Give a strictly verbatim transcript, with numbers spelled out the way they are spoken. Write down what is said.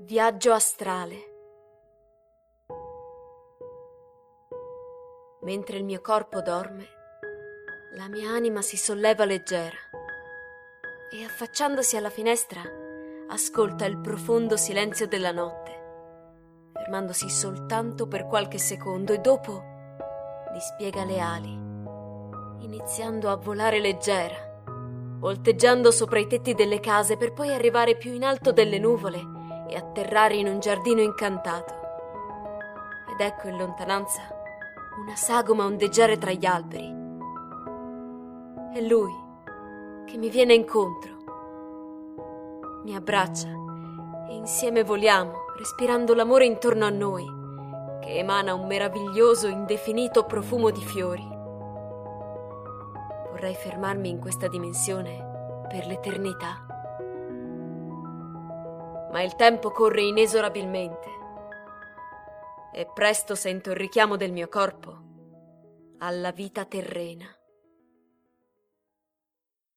Viaggio astrale. Mentre il mio corpo dorme, la mia anima si solleva leggera e, affacciandosi alla finestra, ascolta il profondo silenzio della notte, fermandosi soltanto per qualche secondo e dopo dispiega le ali, iniziando a volare leggera, volteggiando sopra i tetti delle case per poi arrivare più in alto delle nuvole e atterrare in un giardino incantato. Ed ecco in lontananza una sagoma ondeggiare tra gli alberi. È lui che mi viene incontro. Mi abbraccia e insieme voliamo, respirando l'amore intorno a noi, che emana un meraviglioso, indefinito profumo di fiori. Vorrei fermarmi in questa dimensione per l'eternità. Ma il tempo corre inesorabilmente e presto sento il richiamo del mio corpo alla vita terrena.